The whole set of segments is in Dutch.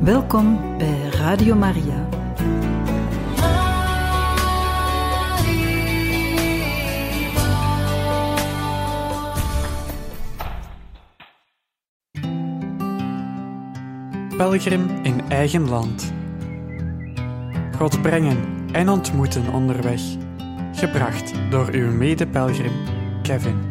Welkom bij Radio Maria. Pelgrim in eigen land. God brengen en ontmoeten onderweg. Gebracht door uw mede-pelgrim Kevin.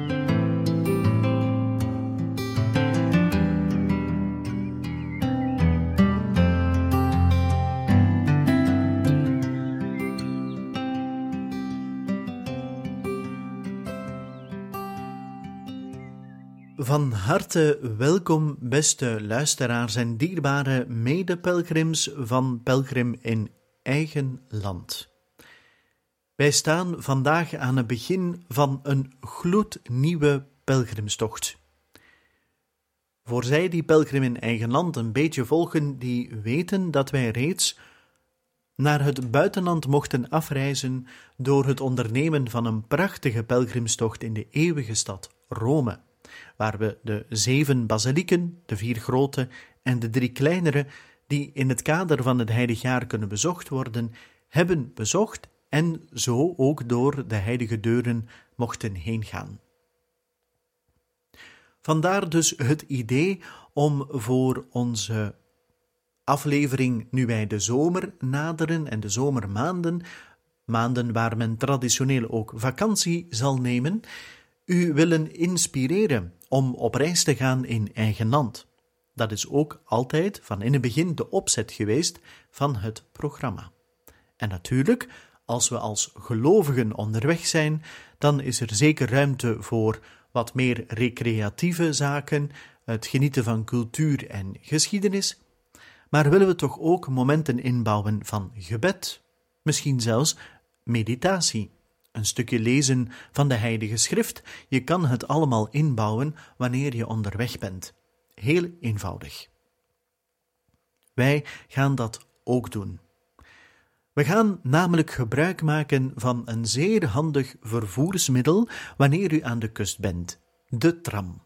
Van harte welkom, beste luisteraars en dierbare mede-pelgrims van Pelgrim in eigen land. Wij staan vandaag aan het begin van een gloednieuwe pelgrimstocht. Voor zij die Pelgrim in eigen land een beetje volgen, die weten dat wij reeds naar het buitenland mochten afreizen door het ondernemen van een prachtige pelgrimstocht in de eeuwige stad Rome, waar we de 7 basilieken, de 4 grote en de 3 kleinere, die in het kader van het heilig jaar kunnen bezocht worden, hebben bezocht en zo ook door de heilige deuren mochten heen gaan. Vandaar dus het idee om voor onze aflevering, nu wij de zomer naderen en de zomermaanden, maanden waar men traditioneel ook vakantie zal nemen, u willen inspireren om op reis te gaan in eigen land. Dat is ook altijd van in het begin de opzet geweest van het programma. En natuurlijk, als we als gelovigen onderweg zijn, dan is er zeker ruimte voor wat meer recreatieve zaken, het genieten van cultuur en geschiedenis, maar willen we toch ook momenten inbouwen van gebed, misschien zelfs meditatie. Een stukje lezen van de Heilige Schrift. Je kan het allemaal inbouwen wanneer je onderweg bent. Heel eenvoudig. Wij gaan dat ook doen. We gaan namelijk gebruik maken van een zeer handig vervoersmiddel wanneer u aan de kust bent. De tram.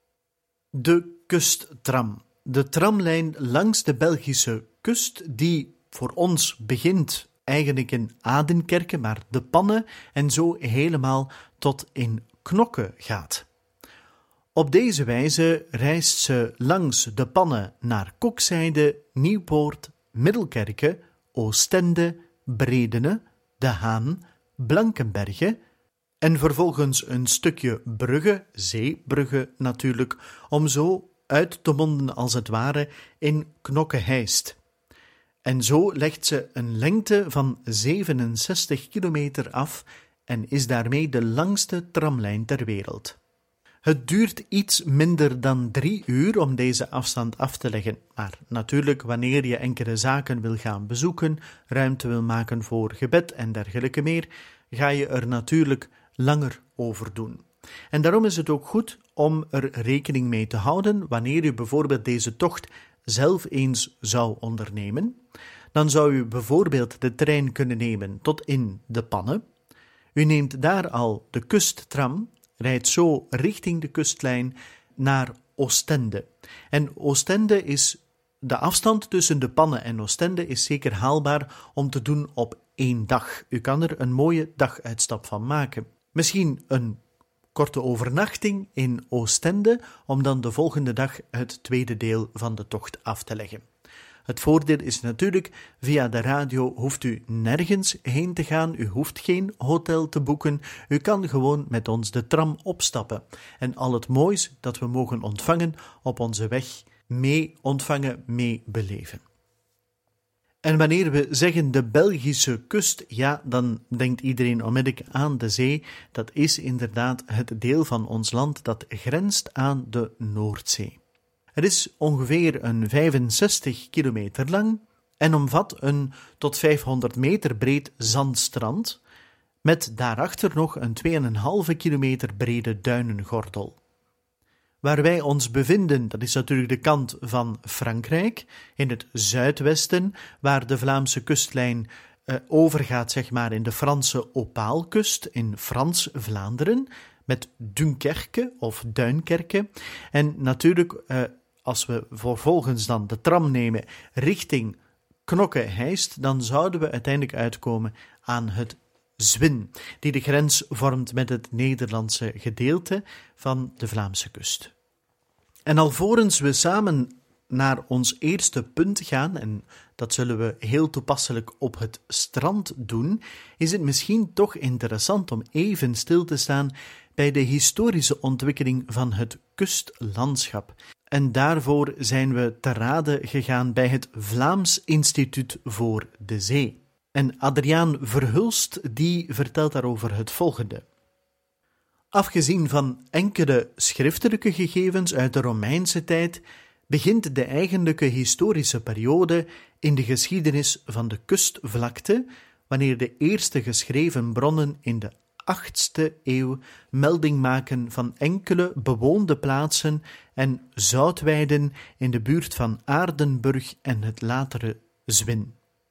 De kusttram. De tramlijn langs de Belgische kust die voor ons begint eigenlijk in Adenkerke, maar de Pannen en zo helemaal tot in Knokke gaat. Op deze wijze reist ze langs de Pannen naar Kokzijde, Nieuwpoort, Middelkerke, Oostende, Bredene, De Haan, Blankenberge en vervolgens een stukje Brugge, Zeebrugge natuurlijk, om zo uit te monden als het ware in Knokke-Heist. En zo legt ze een lengte van 67 kilometer af en is daarmee de langste tramlijn ter wereld. Het duurt iets minder dan 3 uur om deze afstand af te leggen, maar natuurlijk wanneer je enkele zaken wil gaan bezoeken, ruimte wil maken voor gebed en dergelijke meer, ga je er natuurlijk langer over doen. En daarom is het ook goed om er rekening mee te houden wanneer u bijvoorbeeld deze tocht zelf eens zou ondernemen. Dan zou u bijvoorbeeld de trein kunnen nemen tot in de Pannen. U neemt daar al de kusttram, rijdt zo richting de kustlijn naar Oostende. En Oostende is, de afstand tussen de Pannen en Oostende is zeker haalbaar om te doen op 1 dag. U kan er een mooie daguitstap van maken. Misschien een korte overnachting in Oostende, om dan de volgende dag het tweede deel van de tocht af te leggen. Het voordeel is natuurlijk, via de radio hoeft u nergens heen te gaan, u hoeft geen hotel te boeken, u kan gewoon met ons de tram opstappen en al het moois dat we mogen ontvangen op onze weg mee ontvangen, mee beleven. En wanneer we zeggen de Belgische kust, ja, dan denkt iedereen onmiddellijk aan de zee. Dat is inderdaad het deel van ons land dat grenst aan de Noordzee. Het is ongeveer een 65 kilometer lang en omvat een tot 500 meter breed zandstrand, met daarachter nog een 2,5 kilometer brede duinengordel. Waar wij ons bevinden, dat is natuurlijk de kant van Frankrijk, in het zuidwesten, waar de Vlaamse kustlijn overgaat, zeg maar, in de Franse Opaalkust, in Frans-Vlaanderen, met Dunkerque of Duinkerke. En natuurlijk als we vervolgens dan de tram nemen richting Knokke-Heist, dan zouden we uiteindelijk uitkomen aan het Zwin, die de grens vormt met het Nederlandse gedeelte van de Vlaamse kust. En alvorens we samen naar ons eerste punt gaan, en dat zullen we heel toepasselijk op het strand doen, is het misschien toch interessant om even stil te staan bij de historische ontwikkeling van het kustlandschap. En daarvoor zijn we te rade gegaan bij het Vlaams Instituut voor de Zee. En Adriaan Verhulst die vertelt daarover het volgende. Afgezien van enkele schriftelijke gegevens uit de Romeinse tijd, begint de eigenlijke historische periode in de geschiedenis van de kustvlakte, wanneer de eerste geschreven bronnen in de 8e eeuw melding maken van enkele bewoonde plaatsen en zoutweiden in de buurt van Aardenburg en het latere Zwin.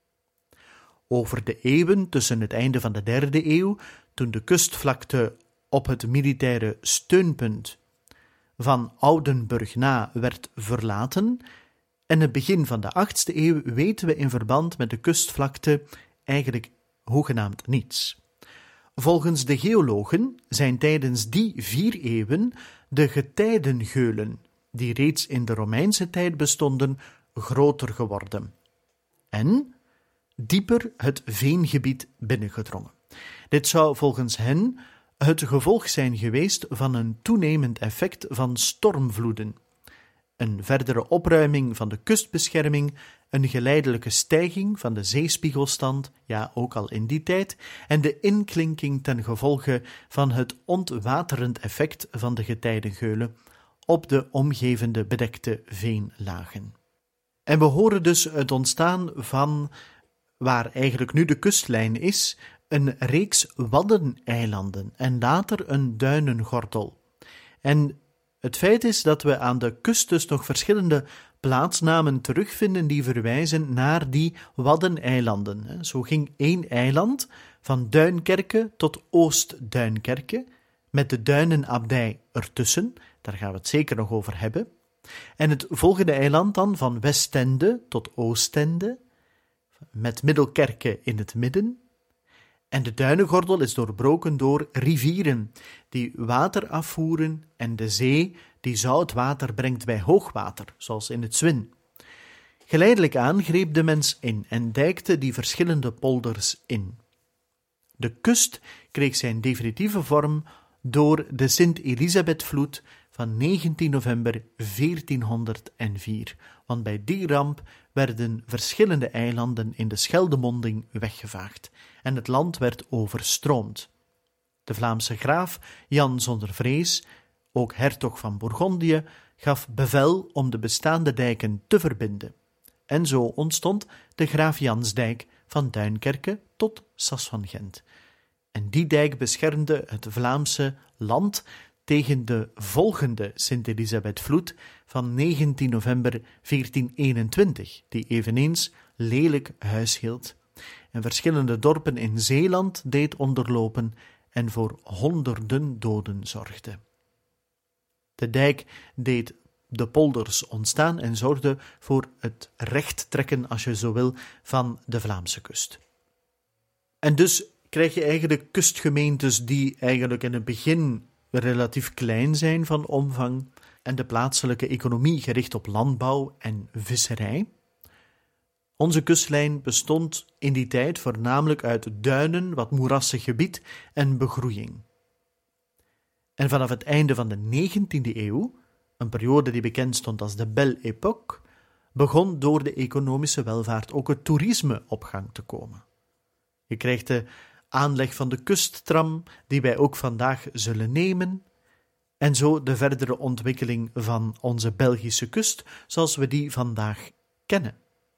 Over de eeuwen tussen het einde van de 3e eeuw, toen de kustvlakte op het militaire steunpunt van Oudenburg na werd verlaten, en het begin van de 8e eeuw weten we in verband met de kustvlakte eigenlijk hoegenaamd niets. Volgens de geologen zijn tijdens die 4 eeuwen de getijdengeulen, die reeds in de Romeinse tijd bestonden, groter geworden en dieper het veengebied binnengedrongen. Dit zou volgens hen het gevolg zijn geweest van een toenemend effect van stormvloeden, een verdere opruiming van de kustbescherming, een geleidelijke stijging van de zeespiegelstand, ja ook al in die tijd, en de inklinking ten gevolge van het ontwaterend effect van de getijdengeulen op de omgevende bedekte veenlagen. En we horen dus het ontstaan van, waar eigenlijk nu de kustlijn is, een reeks waddeneilanden en later een duinengordel. En het feit is dat we aan de kust dus nog verschillende plaatsnamen terugvinden die verwijzen naar die waddeneilanden. Zo ging 1 eiland van Duinkerke tot Oost-Duinkerke, met de Duinenabdij ertussen, daar gaan we het zeker nog over hebben. En het volgende eiland dan van Westende tot Oostende, met Middelkerke in het midden. En de duinengordel is doorbroken door rivieren die water afvoeren en de zee die zout water brengt bij hoogwater, zoals in het Zwin. Geleidelijk aan greep de mens in en dijkte die verschillende polders in. De kust kreeg zijn definitieve vorm door de Sint-Elisabethvloed van 19 november 1404, want bij die ramp werden verschillende eilanden in de Scheldemonding weggevaagd en het land werd overstroomd. De Vlaamse graaf Jan zonder vrees, ook hertog van Bourgondië, gaf bevel om de bestaande dijken te verbinden. En zo ontstond de Graaf Jansdijk van Duinkerke tot Sas van Gent. En die dijk beschermde het Vlaamse land tegen de volgende Sint-Elisabethvloed van 19 november 1421, die eveneens lelijk huishield en verschillende dorpen in Zeeland deed onderlopen en voor honderden doden zorgde. De dijk deed de polders ontstaan en zorgde voor het rechttrekken, als je zo wil, van de Vlaamse kust. En dus krijg je eigenlijk kustgemeentes die eigenlijk in het begin relatief klein zijn van omvang en de plaatselijke economie gericht op landbouw en visserij. Onze kustlijn bestond in die tijd voornamelijk uit duinen, wat moerassig gebied en begroeiing. En vanaf het einde van de 19e eeuw, een periode die bekend stond als de Belle Époque, begon door de economische welvaart ook het toerisme op gang te komen. Je krijgt de aanleg van de kusttram, die wij ook vandaag zullen nemen, en zo de verdere ontwikkeling van onze Belgische kust, zoals we die vandaag kennen.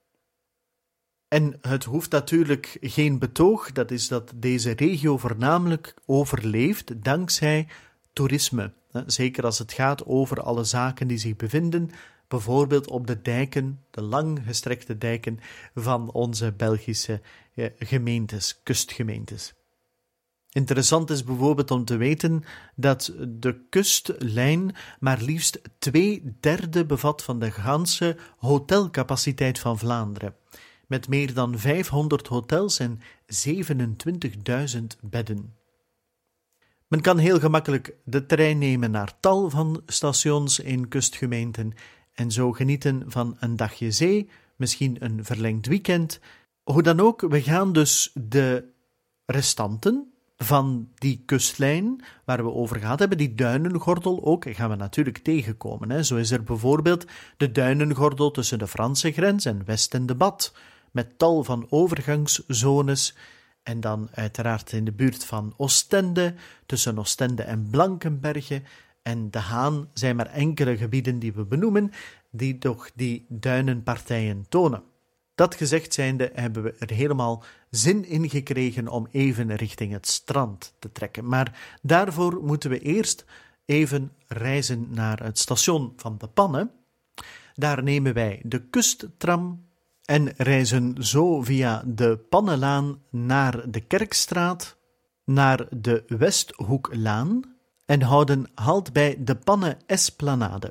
En het hoeft natuurlijk geen betoog, dat is dat deze regio voornamelijk overleeft dankzij toerisme. Zeker als het gaat over alle zaken die zich bevinden, bijvoorbeeld op de dijken, de langgestrekte dijken van onze Belgische gemeentes, kustgemeentes. Interessant is bijvoorbeeld om te weten dat de kustlijn maar liefst 2/3 bevat van de ganse hotelcapaciteit van Vlaanderen, met meer dan 500 hotels en 27.000 bedden. Men kan heel gemakkelijk de trein nemen naar tal van stations in kustgemeenten en zo genieten van een dagje zee, misschien een verlengd weekend. Hoe dan ook, we gaan dus de restanten van die kustlijn, waar we over gehad hebben, die duinengordel ook, gaan we natuurlijk tegenkomen. Zo is er bijvoorbeeld de duinengordel tussen de Franse grens en West en de Bad, met tal van overgangszones, en dan uiteraard in de buurt van Oostende, tussen Oostende en Blankenberge en De Haan zijn maar enkele gebieden die we benoemen, die toch die duinenpartijen tonen. Dat gezegd zijnde hebben we er helemaal zin in gekregen om even richting het strand te trekken. Maar daarvoor moeten we eerst even reizen naar het station van De Panne. Daar nemen wij de kusttram en reizen zo via de Pannelaan naar de Kerkstraat, naar de Westhoeklaan en houden halt bij de Panne Esplanade.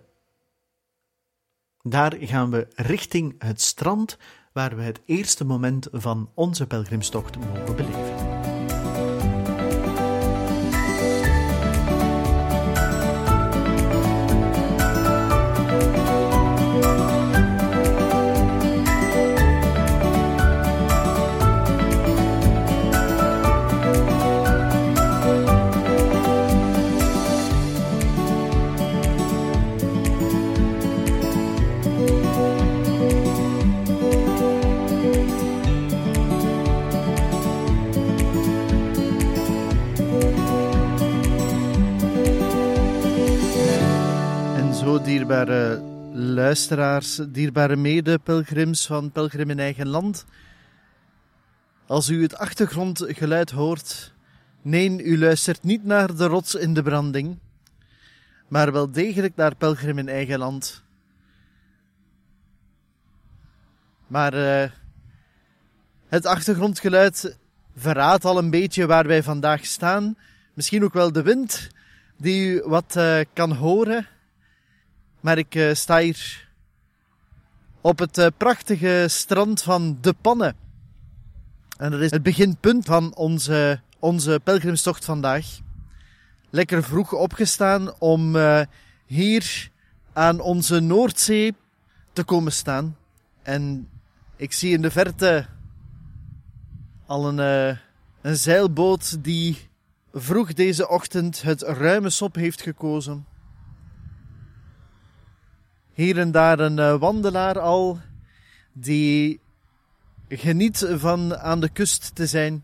Daar gaan we richting het strand, waar we het eerste moment van onze pelgrimstocht mogen beleven. Dierbare luisteraars, dierbare mede-pelgrims van Pelgrim in Eigen Land. Als u het achtergrondgeluid hoort, nee, u luistert niet naar de rots in de branding, maar wel degelijk naar Pelgrim in Eigen Land. Maar het achtergrondgeluid verraadt al een beetje waar wij vandaag staan. Misschien ook wel de wind die u wat kan horen. Maar ik sta hier op het prachtige strand van De Panne. En dat is het beginpunt van onze pelgrimstocht vandaag. Lekker vroeg opgestaan om hier aan onze Noordzee te komen staan. En ik zie in de verte al een zeilboot die vroeg deze ochtend het ruime sop heeft gekozen. Hier en daar een wandelaar al, die geniet van aan de kust te zijn.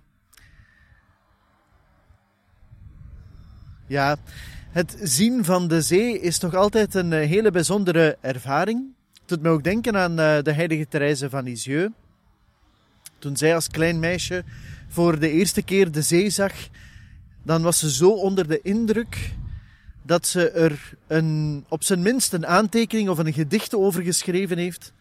Ja, het zien van de zee is toch altijd een hele bijzondere ervaring. Het doet me ook denken aan de heilige Therese van Lisieux. Toen zij als klein meisje voor de eerste keer de zee zag, dan was ze zo onder de indruk dat ze er op zijn minst een aantekening of een gedicht over geschreven heeft.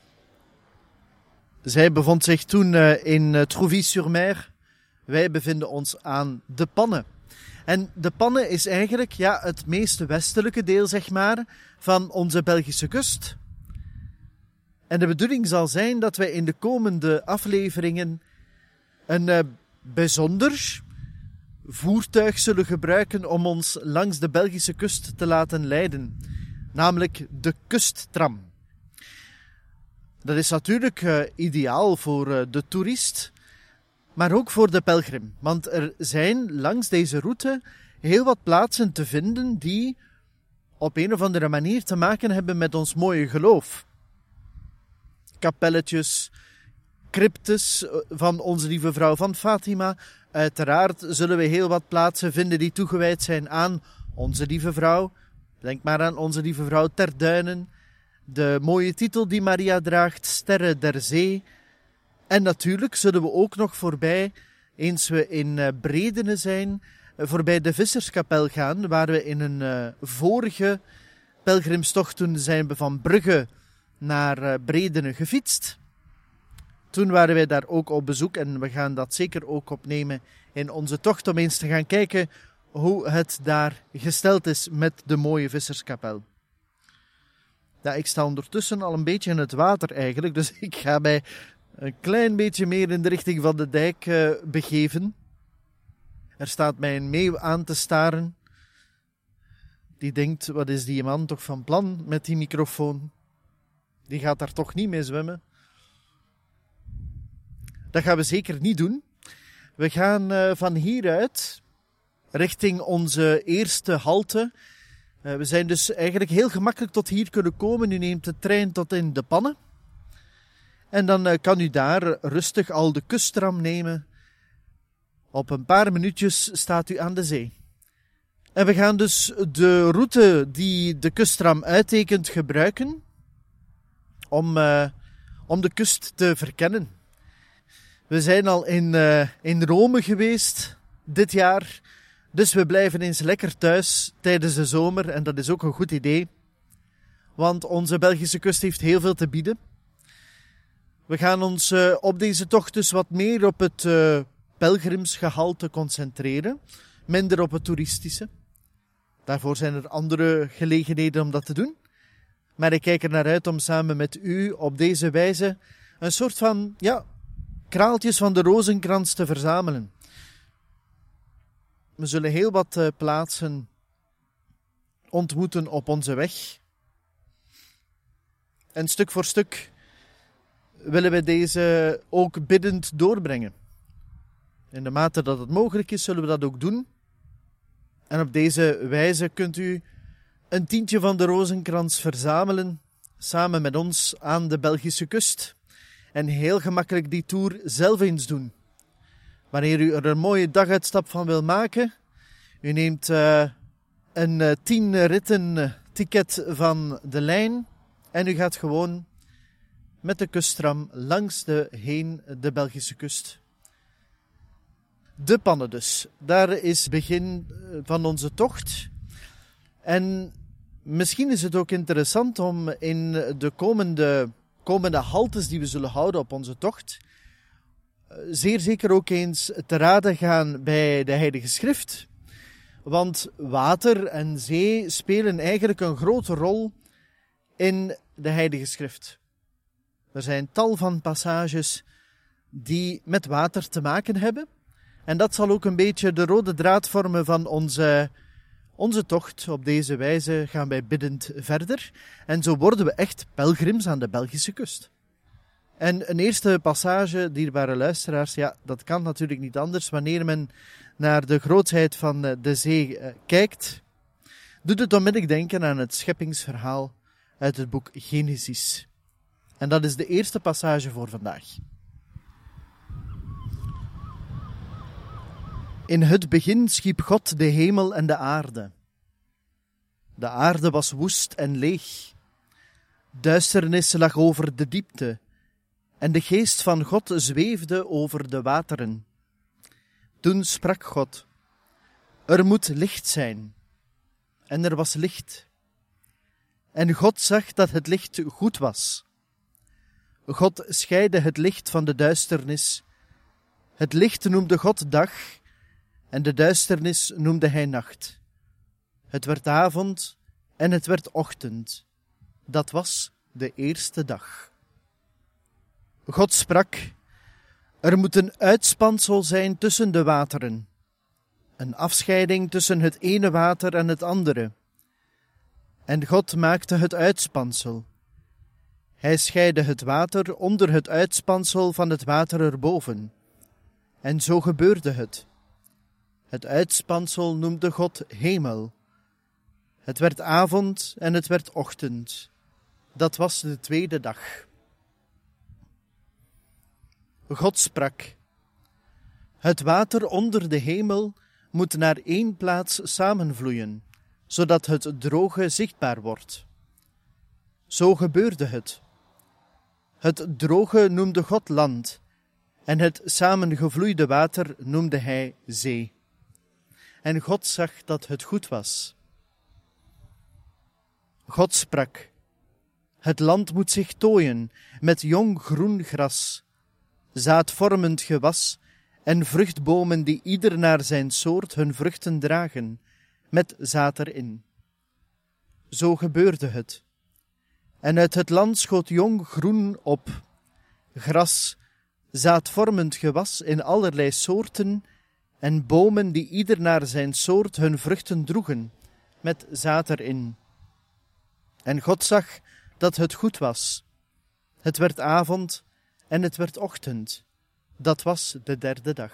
Zij bevond zich toen in Trouville-sur-Mer. Wij bevinden ons aan De Panne. En De Panne is eigenlijk het meest westelijke deel, zeg maar, van onze Belgische kust. En de bedoeling zal zijn dat wij in de komende afleveringen een bijzonder voertuig zullen gebruiken om ons langs de Belgische kust te laten leiden, namelijk de kusttram. Dat is natuurlijk ideaal voor de toerist, maar ook voor de pelgrim, want er zijn langs deze route heel wat plaatsen te vinden die op een of andere manier te maken hebben met ons mooie geloof. Kapelletjes, cryptes van Onze Lieve Vrouw van Fatima. Uiteraard zullen we heel wat plaatsen vinden die toegewijd zijn aan Onze Lieve Vrouw. Denk maar aan Onze Lieve Vrouw ter Duinen. De mooie titel die Maria draagt, Sterren der Zee. En natuurlijk zullen we ook nog voorbij, eens we in Bredene zijn, voorbij de Visserskapel gaan, waar we in een vorige pelgrimstocht, toen zijn we van Brugge naar Bredene gefietst. Toen waren wij daar ook op bezoek en we gaan dat zeker ook opnemen in onze tocht om eens te gaan kijken hoe het daar gesteld is met de mooie visserskapel. Ja, ik sta ondertussen al een beetje in het water eigenlijk, dus ik ga mij een klein beetje meer in de richting van de dijk begeven. Er staat mij een meeuw aan te staren. Die denkt, wat is die man toch van plan met die microfoon? Die gaat daar toch niet mee zwemmen? Dat gaan we zeker niet doen. We gaan van hieruit richting onze eerste halte. We zijn dus eigenlijk heel gemakkelijk tot hier kunnen komen. U neemt de trein tot in De Pannen. En dan kan u daar rustig al de kusttram nemen. Op een paar minuutjes staat u aan de zee. En we gaan dus de route die de kusttram uittekent gebruiken om de kust te verkennen. We zijn al in Rome geweest dit jaar, dus we blijven eens lekker thuis tijdens de zomer en dat is ook een goed idee, want onze Belgische kust heeft heel veel te bieden. We gaan ons op deze tocht dus wat meer op het pelgrimsgehalte concentreren, minder op het toeristische. Daarvoor zijn er andere gelegenheden om dat te doen. Maar ik kijk er naar uit om samen met u op deze wijze een soort van, kraaltjes van de rozenkrans te verzamelen. We zullen heel wat plaatsen ontmoeten op onze weg. En stuk voor stuk willen we deze ook biddend doorbrengen. In de mate dat het mogelijk is, zullen we dat ook doen. En op deze wijze kunt u een tientje van de rozenkrans verzamelen, samen met ons aan de Belgische kust. En heel gemakkelijk die tour zelf eens doen. Wanneer u er een mooie daguitstap van wil maken, u neemt een 10 ritten ticket van de lijn en u gaat gewoon met de kusttram langs de Belgische kust. De Pannen dus. Daar is het begin van onze tocht. En misschien is het ook interessant om in de komende haltes die we zullen houden op onze tocht, zeer zeker ook eens te raden gaan bij de Heilige Schrift. Want water en zee spelen eigenlijk een grote rol in de Heilige Schrift. Er zijn tal van passages die met water te maken hebben. En dat zal ook een beetje de rode draad vormen van onze tocht. Op deze wijze gaan wij biddend verder. En zo worden we echt pelgrims aan de Belgische kust. En een eerste passage, dierbare luisteraars, dat kan natuurlijk niet anders. Wanneer men naar de grootheid van de zee kijkt, doet het onmiddellijk denken aan het scheppingsverhaal uit het boek Genesis. En dat is de eerste passage voor vandaag. In het begin schiep God de hemel en de aarde. De aarde was woest en leeg. Duisternis lag over de diepte, en de geest van God zweefde over de wateren. Toen sprak God: er moet licht zijn. En er was licht. En God zag dat het licht goed was. God scheidde het licht van de duisternis. Het licht noemde God dag, en de duisternis noemde hij nacht. Het werd avond en het werd ochtend. Dat was de eerste dag. God sprak: er moet een uitspansel zijn tussen de wateren, een afscheiding tussen het ene water en het andere. En God maakte het uitspansel. Hij scheidde het water onder het uitspansel van het water erboven. En zo gebeurde het. Het uitspansel noemde God hemel. Het werd avond en het werd ochtend. Dat was de tweede dag. God sprak: het water onder de hemel moet naar één plaats samenvloeien, zodat het droge zichtbaar wordt. Zo gebeurde het. Het droge noemde God land, en het samengevloeide water noemde hij zee. En God zag dat het goed was. God sprak: het land moet zich tooien met jong groen gras, zaadvormend gewas en vruchtbomen die ieder naar zijn soort hun vruchten dragen, met zaad erin. Zo gebeurde het. En uit het land schoot jong groen op, gras, zaadvormend gewas in allerlei soorten, en bomen die ieder naar zijn soort hun vruchten droegen, met zaad erin. En God zag dat het goed was. Het werd avond en het werd ochtend. Dat was de derde dag.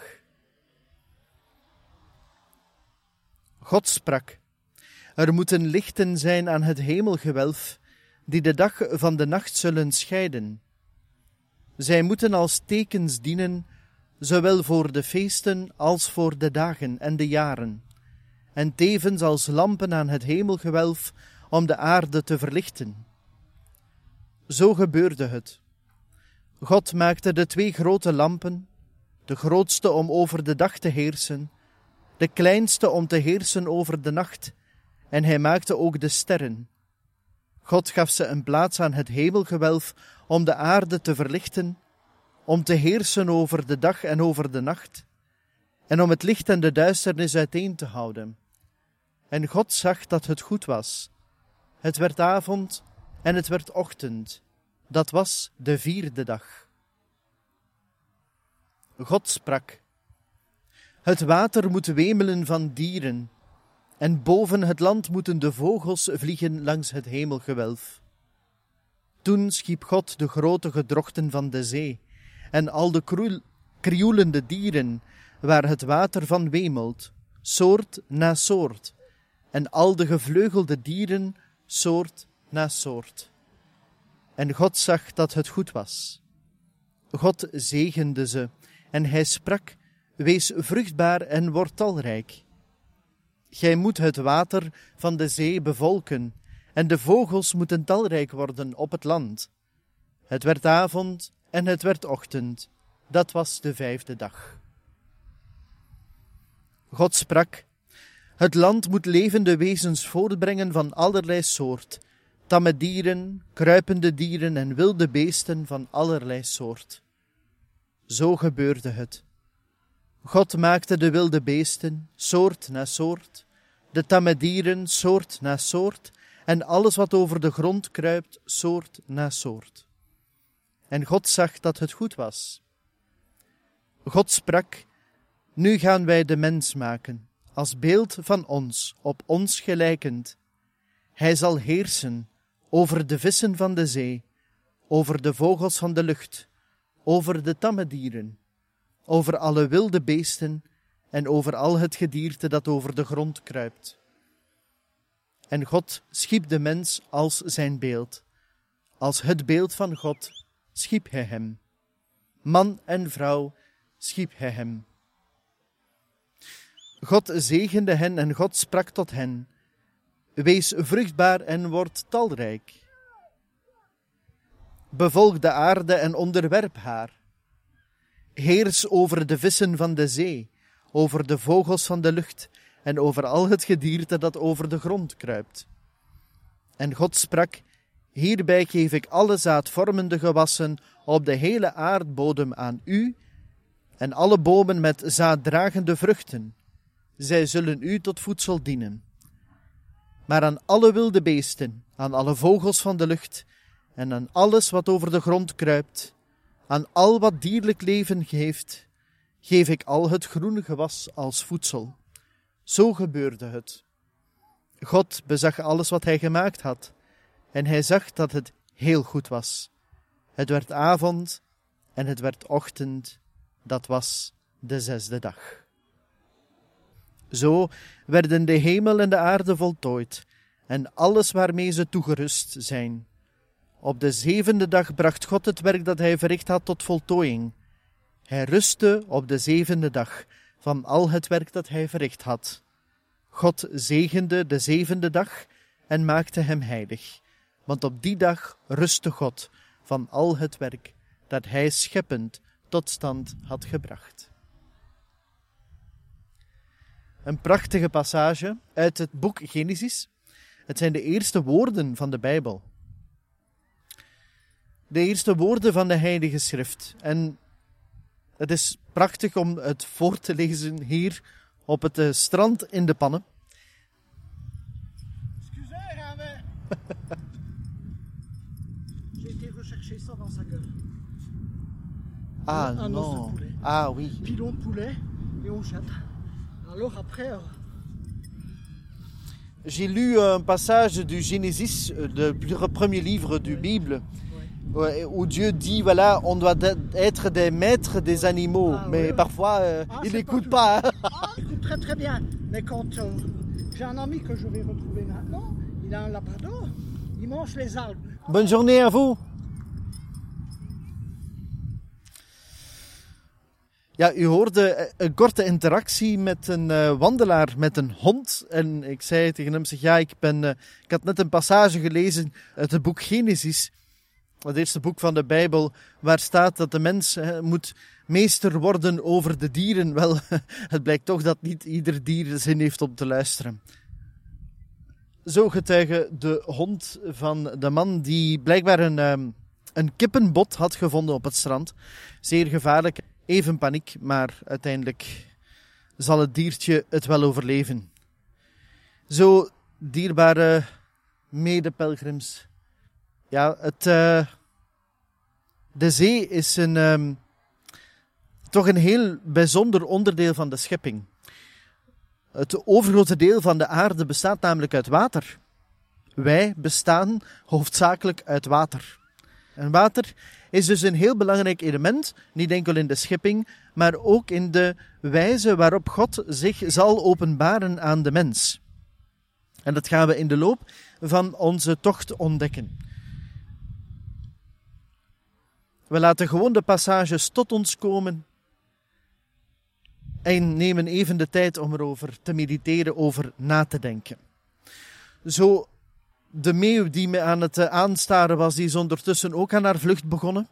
God sprak: er moeten lichten zijn aan het hemelgewelf, die de dag van de nacht zullen scheiden. Zij moeten als tekens dienen, zowel voor de feesten als voor de dagen en de jaren, en tevens als lampen aan het hemelgewelf om de aarde te verlichten. Zo gebeurde het. God maakte de 2 grote lampen, de grootste om over de dag te heersen, de kleinste om te heersen over de nacht, en hij maakte ook de sterren. God gaf ze een plaats aan het hemelgewelf om de aarde te verlichten, om te heersen over de dag en over de nacht, en om het licht en de duisternis uiteen te houden. En God zag dat het goed was. Het werd avond en het werd ochtend. Dat was de 4e dag. God sprak: het water moet wemelen van dieren, en boven het land moeten de vogels vliegen langs het hemelgewelf. Toen schiep God de grote gedrochten van de zee, en al de krioelende dieren, waar het water van wemelt, soort na soort, en al de gevleugelde dieren, soort na soort. En God zag dat het goed was. God zegende ze, en hij sprak: wees vruchtbaar en word talrijk. Gij moet het water van de zee bevolken, en de vogels moeten talrijk worden op het land. Het werd avond en het werd ochtend. Dat was de 5e dag. God sprak: het land moet levende wezens voortbrengen van allerlei soort, tamme dieren, kruipende dieren en wilde beesten van allerlei soort. Zo gebeurde het. God maakte de wilde beesten, soort na soort, de tamme dieren, soort na soort, en alles wat over de grond kruipt, soort na soort. En God zag dat het goed was. God sprak: nu gaan wij de mens maken, als beeld van ons, op ons gelijkend. Hij zal heersen over de vissen van de zee, over de vogels van de lucht, over de tamme dieren, over alle wilde beesten en over al het gedierte dat over de grond kruipt. En God schiep de mens als zijn beeld. Als het beeld van God schiep hij hem. Man en vrouw schiep hij hem. God zegende hen en God sprak tot hen: wees vruchtbaar en word talrijk. Bevolk de aarde en onderwerp haar. Heers over de vissen van de zee, over de vogels van de lucht en over al het gedierte dat over de grond kruipt. En God sprak: hierbij geef ik alle zaadvormende gewassen op de hele aardbodem aan u en alle bomen met zaaddragende vruchten. Zij zullen u tot voedsel dienen. Maar aan alle wilde beesten, aan alle vogels van de lucht en aan alles wat over de grond kruipt, aan al wat dierlijk leven heeft, geef ik al het groene gewas als voedsel. Zo gebeurde het. God bezag alles wat hij gemaakt had, en hij zag dat het heel goed was. Het werd avond en het werd ochtend, dat was de 6e dag. Zo werden de hemel en de aarde voltooid, en alles waarmee ze toegerust zijn. Op de 7e dag bracht God het werk dat hij verricht had tot voltooiing. Hij rustte op de 7e dag van al het werk dat hij verricht had. God zegende de 7e dag en maakte hem heilig, want op die dag rustte God van al het werk dat hij scheppend tot stand had gebracht. Een prachtige passage uit het boek Genesis. Het zijn de eerste woorden van de Bijbel. De eerste woorden van de Heilige Schrift. En Het is prachtig om het voor te lezen hier op het strand in de Pannen. Excusez, mais... J'ai été rechercher ça dans sa gueule. Ah Un os de non. poulet. Ah oui. Pilon de poulet et on jette. Alors après... J'ai lu un passage du Génésis, le premier livre du Bible, où Dieu dit, voilà, on doit être des maîtres des animaux. Ah, mais oui. parfois, il c'est n'écoute pas pas. Ah, il écoute très très bien. Mais quand j'ai un ami que je vais retrouver maintenant, il a un labrador, il mange les algues. Bonne journée à vous. Ja, u hoorde een korte interactie met een wandelaar, met een hond. En ik zei tegen hem, zeg, ja, ik had net een passage gelezen uit het boek Genesis, het eerste boek van de Bijbel, waar staat dat de mens moet meester worden over de dieren. Wel, het blijkt toch dat niet ieder dier zin heeft om te luisteren. Zo getuige de hond van de man die blijkbaar een kippenbot had gevonden op het strand. Zeer gevaarlijk. Even paniek, maar uiteindelijk zal het diertje het wel overleven. Zo, dierbare medepelgrims. Ja, de zee is toch een heel bijzonder onderdeel van de schepping. Het overgrote deel van de aarde bestaat namelijk uit water. Wij bestaan hoofdzakelijk uit water. En water is dus een heel belangrijk element, niet enkel in de schepping, maar ook in de wijze waarop God zich zal openbaren aan de mens. En dat gaan we in de loop van onze tocht ontdekken. We laten gewoon de passages tot ons komen en nemen even de tijd om erover te mediteren, over na te denken. Zo, de meeuw die me aan het aanstaren was, die is ondertussen ook aan haar vlucht begonnen.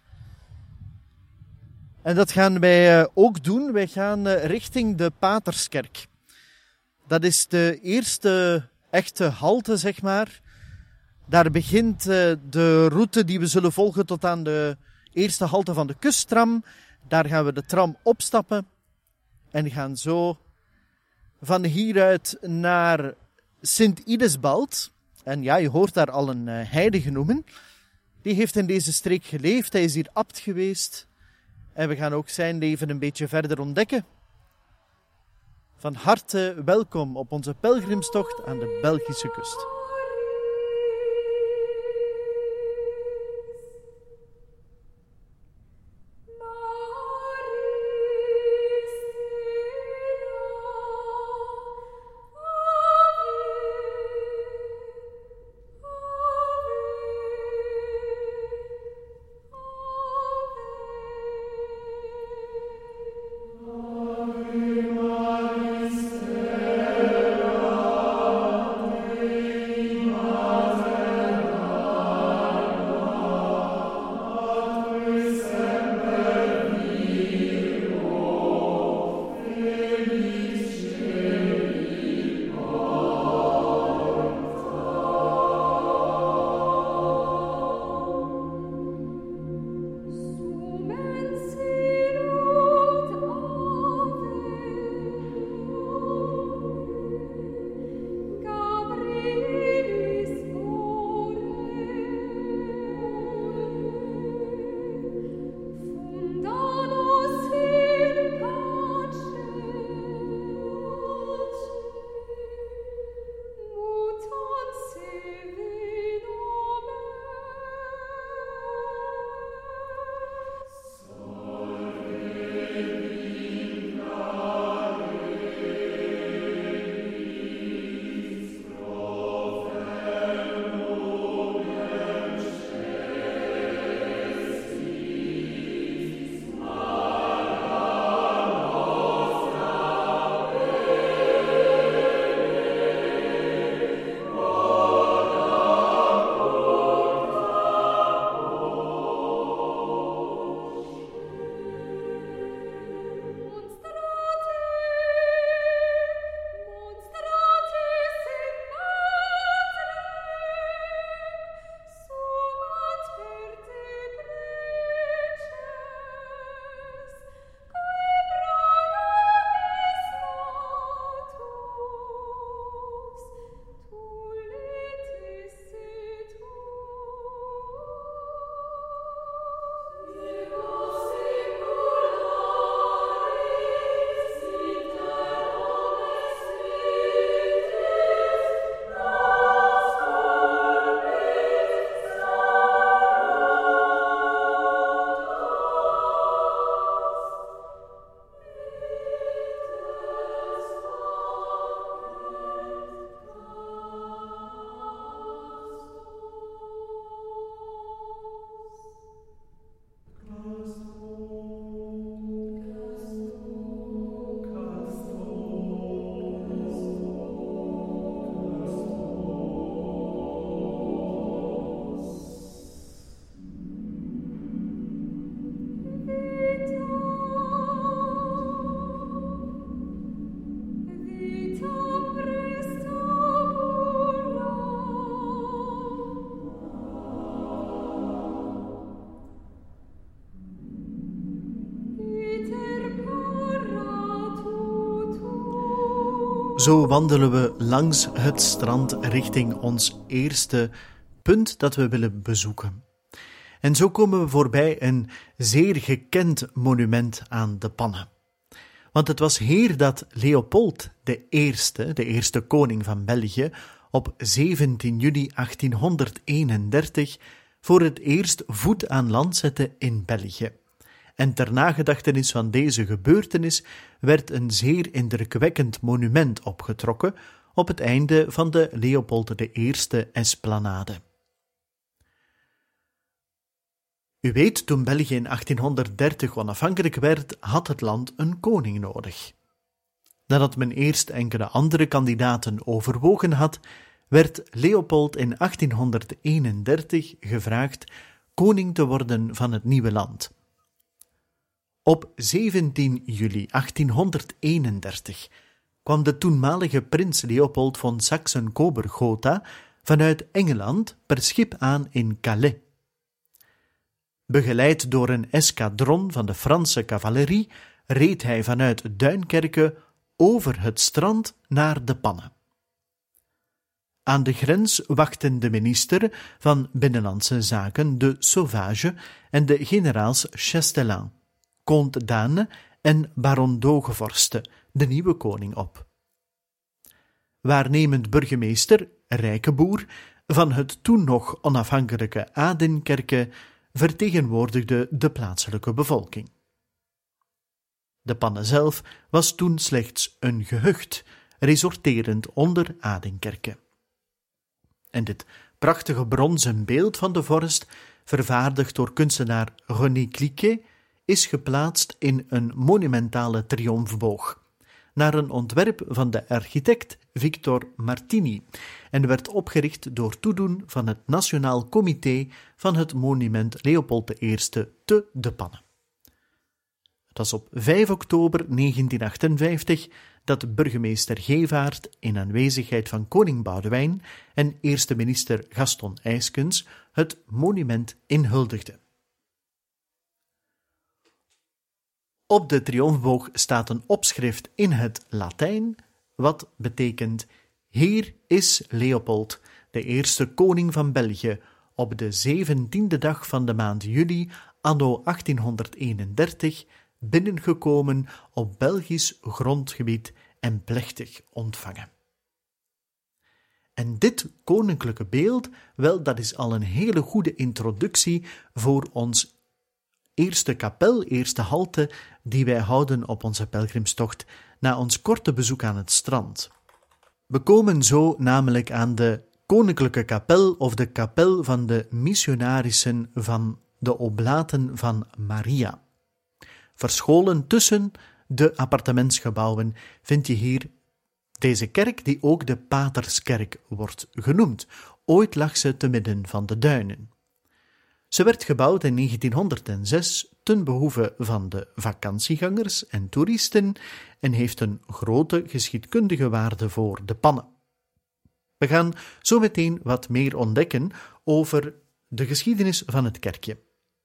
En dat gaan wij ook doen. Wij gaan richting de Paterskerk. Dat is de eerste echte halte, zeg maar. Daar begint de route die we zullen volgen tot aan de eerste halte van de kusttram. Daar gaan we de tram opstappen. En gaan zo van hieruit naar Sint-Idesbald. En ja, je hoort daar al een heilige noemen. Die heeft in deze streek geleefd. Hij is hier abt geweest. En we gaan ook zijn leven een beetje verder ontdekken. Van harte welkom op onze pelgrimstocht aan de Belgische kust. Zo wandelen we langs het strand richting ons eerste punt dat we willen bezoeken. En zo komen we voorbij een zeer gekend monument aan de Pannen. Want het was hier dat Leopold I, de eerste koning van België, op 17 juli 1831 voor het eerst voet aan land zette in België. En ter nagedachtenis van deze gebeurtenis werd een zeer indrukwekkend monument opgetrokken op het einde van de Leopold I esplanade. U weet, toen België in 1830 onafhankelijk werd, had het land een koning nodig. Nadat men eerst enkele andere kandidaten overwogen had, werd Leopold in 1831 gevraagd koning te worden van het nieuwe land. Op 17 juli 1831 kwam de toenmalige prins Leopold van Saxe-Coburg-Gotha vanuit Engeland per schip aan in Calais. Begeleid door een eskadron van de Franse cavalerie reed hij vanuit Duinkerke over het strand naar de Pannen. Aan de grens wachten de minister van Binnenlandse Zaken, de Sauvage, en de generaals Chastelain, Comte d'Anne en baron Dogevorste, de nieuwe koning, op. Waarnemend burgemeester, Rijkeboer, van het toen nog onafhankelijke Adinkerke vertegenwoordigde de plaatselijke bevolking. De Pannen zelf was toen slechts een gehucht, resorterend onder Adinkerke. En dit prachtige bronzen beeld van de vorst, vervaardigd door kunstenaar René Cliquet, is geplaatst in een monumentale triomfboog, naar een ontwerp van de architect Victor Martini, en werd opgericht door toedoen van het Nationaal Comité van het monument Leopold I te De Pannen. Het was op 5 oktober 1958 dat burgemeester Gevaert in aanwezigheid van koning Boudewijn en eerste minister Gaston Eyskens het monument inhuldigde. Op de triomfboog staat een opschrift in het Latijn, wat betekent: Hier is Leopold, de eerste koning van België, op de 17e dag van de maand juli, anno 1831, binnengekomen op Belgisch grondgebied en plechtig ontvangen. En dit koninklijke beeld, wel, dat is al een hele goede introductie voor ons eerste kapel, eerste halte, die wij houden op onze pelgrimstocht na ons korte bezoek aan het strand. We komen zo namelijk aan de koninklijke kapel of de kapel van de missionarissen van de Oblaten van Maria. Verscholen tussen de appartementsgebouwen vind je hier deze kerk, die ook de Paterskerk wordt genoemd. Ooit lag ze te midden van de duinen. Ze werd gebouwd in 1906 ten behoeve van de vakantiegangers en toeristen en heeft een grote geschiedkundige waarde voor de Pannen. We gaan zo meteen wat meer ontdekken over de geschiedenis van het kerkje.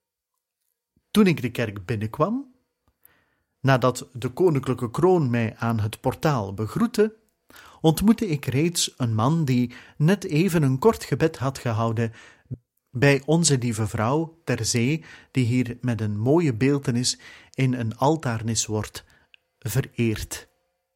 Toen ik de kerk binnenkwam, nadat de koninklijke kroon mij aan het portaal begroette, ontmoette ik reeds een man die net even een kort gebed had gehouden bij Onze Lieve Vrouw ter zee, die hier met een mooie beeltenis in een altaarnis wordt vereerd.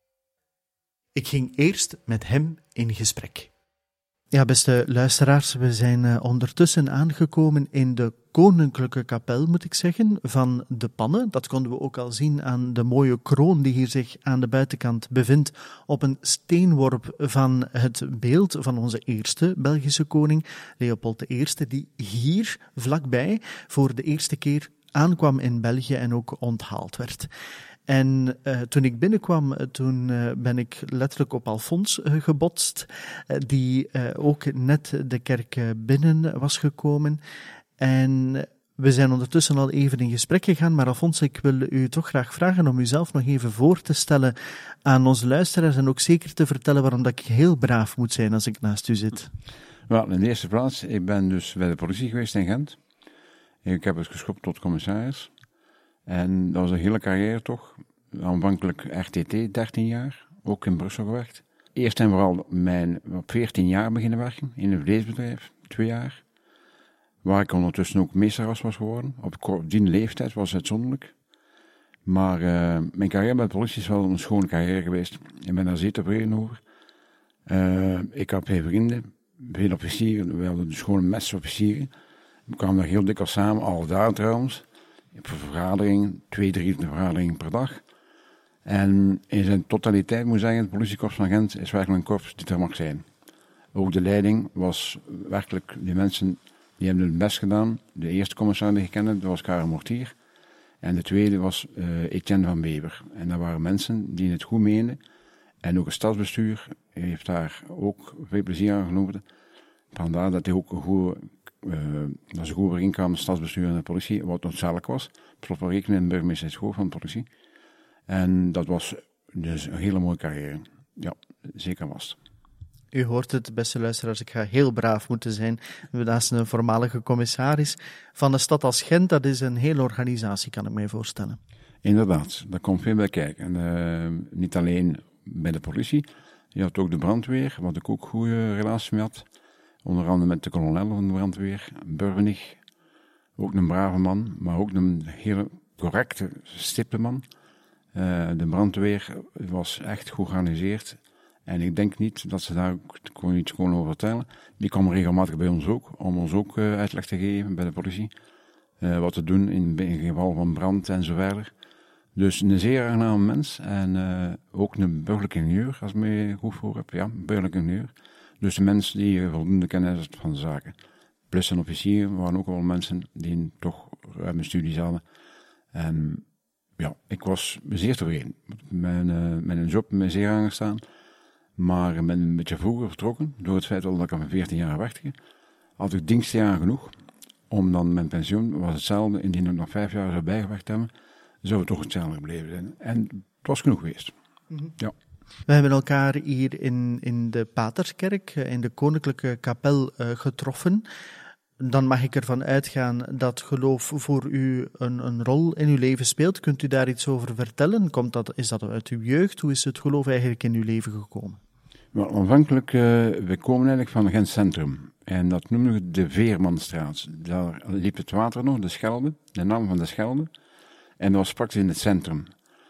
Ik ging eerst met hem in gesprek. Ja, beste luisteraars, we zijn ondertussen aangekomen in de koninklijke kapel, moet ik zeggen, van de Pannen. Dat konden we ook al zien aan de mooie kroon die hier zich aan de buitenkant bevindt, op een steenworp van het beeld van onze eerste Belgische koning, Leopold I, die hier vlakbij voor de eerste keer aankwam in België en ook onthaald werd. En toen ik binnenkwam, toen ben ik letterlijk op Alfons gebotst, die ook net de kerk binnen was gekomen. En we zijn ondertussen al even in gesprek gegaan, maar Alfons, ik wil u toch graag vragen om uzelf nog even voor te stellen aan onze luisteraars en ook zeker te vertellen waarom dat ik heel braaf moet zijn als ik naast u zit. Wel, in de eerste plaats, ik ben dus bij de politie geweest in Gent. Ik heb het geschopt tot commissaris. En dat was een hele carrière toch. Aanvankelijk RTT, 13 jaar, ook in Brussel gewerkt. eerst en vooral op 14 jaar beginnen werken in een vleesbedrijf, 2 jaar. Waar ik ondertussen ook meesteras was geworden. Op die leeftijd was het uitzonderlijk. Maar mijn carrière bij de politie is wel een schone carrière geweest. Ik ben daar zeer tevreden over. Ik had 2 vrienden, veel officieren. We hadden dus gewoon mesofficieren. We kwamen daar heel dikwijls samen, al daar trouwens. Op vergaderingen, 2-3 vergaderingen per dag. En in zijn totaliteit moet ik zeggen, het politiekorps van Gent is werkelijk een korps die er mag zijn. Ook de leiding was werkelijk, die mensen die hebben het best gedaan. De eerste commissaris die ik kende, dat was Karel Mortier. En de tweede was Etienne van Weber. En dat waren mensen die het goed meenden. En ook het stadsbestuur heeft daar ook veel plezier aan genomen. Vandaar dat hij ook een goed overeenkwam, het stadsbestuur en de politie, wat noodzakelijk was. Slot wel rekenen in de burgemeestershoofd van de politie. En dat was dus een hele mooie carrière. Ja, zeker was. U hoort het, beste luisteraars, ik ga heel braaf moeten zijn. Naast een voormalige commissaris van een stad als Gent, dat is een hele organisatie, kan ik mij voorstellen. Inderdaad, daar komt veel bij kijken. En niet alleen bij de politie, je had ook de brandweer, wat ik ook goede relatie mee had. Onder andere met de kolonel van de brandweer, Burvenig. Ook een brave man, maar ook een hele correcte, stipte man. De brandweer was echt goed georganiseerd. En ik denk niet dat ze daar iets kon over vertellen. Die kwam regelmatig bij ons ook, om ons ook uitleg te geven bij de politie. Wat te doen in geval van brand en zo verder. Dus een zeer aangename mens. En ook een burgerlijke ingenieur, als ik me goed voor heb. Ja, een burgerlijke ingenieur. Dus de mensen die voldoende kennis hadden van de zaken. Plus een officier waren ook wel mensen die toch ruime studies hadden. En ja, ik was zeer tevreden. Met een job me zeer aangestaan. Maar ik ben een beetje vroeger vertrokken, door het feit dat ik al 14 jaar werkte. Had ik dienstjaren genoeg, om dan mijn pensioen, was hetzelfde, indien ik nog 5 jaar zou bijgewerkt hebben, zou het toch hetzelfde gebleven zijn. En het was genoeg geweest. Mm-hmm. Ja. We hebben elkaar hier in de Paterskerk, in de Koninklijke Kapel, getroffen. Dan mag ik ervan uitgaan dat geloof voor u een rol in uw leven speelt. Kunt u daar iets over vertellen? Is dat uit uw jeugd? Hoe is het geloof eigenlijk in uw leven gekomen? Wel, aanvankelijk, we komen eigenlijk van Gent Centrum. En dat noemen we de Veermanstraat. Daar liep het water nog, de Schelde, de naam van de Schelde. En dat was praktisch in het centrum.